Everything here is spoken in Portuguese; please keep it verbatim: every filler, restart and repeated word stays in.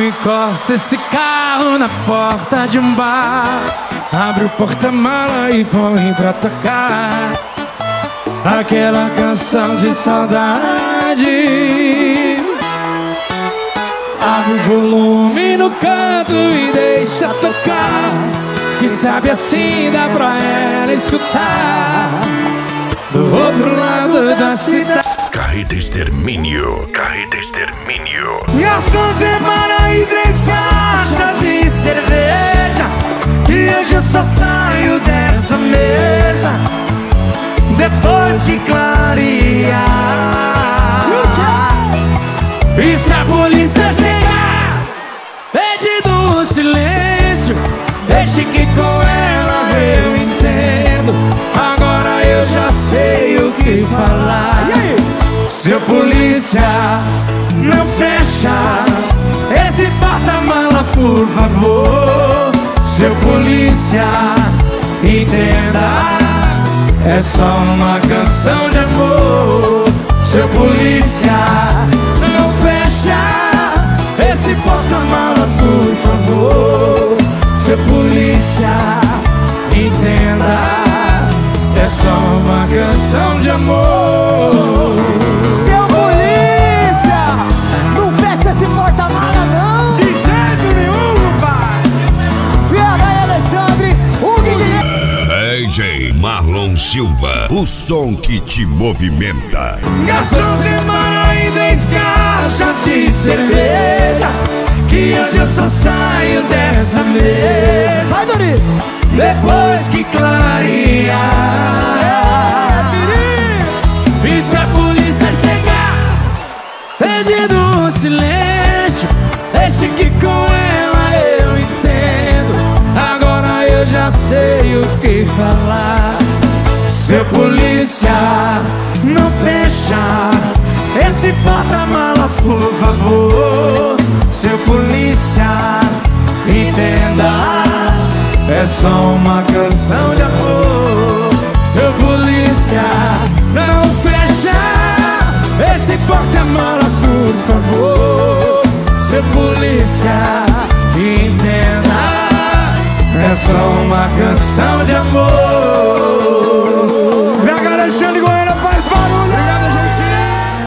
encosta esse carro na porta de um bar, abre o porta-mala e põe pra tocar aquela canção de saudade. Abre o volume no canto e deixa tocar, que sabe assim dá pra ela escutar do outro lado da cidade. Carreta Extermínio, Carreta Extermínio. Garçom, separa aí três caixas de cerveja, que hoje eu só saio dessa mesa depois que clarear. E se a polícia chegar pedindo um silêncio, deixe que com ela eu entendo. Agora eu já sei o que falar. Seu polícia, não fecha esse porta-malas, por favor. Seu polícia, entenda, é só uma canção de amor. Seu polícia, não fecha esse porta-malas, por favor. Seu polícia, entenda, é só uma canção de amor. Seu polícia, não fecha esse porta-mala não, de jeito nenhum, pai. V H Alexandre, o Guilherme D J Marlon Silva, o som que te movimenta. Garçom, separa aí três caixas de cerveja, que hoje eu só saio dessa mesa. Vai, Dori! Depois que clarear. E se a polícia chegar pedindo um silêncio, deixe que com ela eu entendo. Agora eu já sei o que falar. Seu polícia, não fecha esse porta-malas, por favor. Seu polícia, entenda, é só uma canção de amor. Seu polícia, não fecha esse porta-malas, por favor. Seu polícia, entenda, é só uma canção de amor.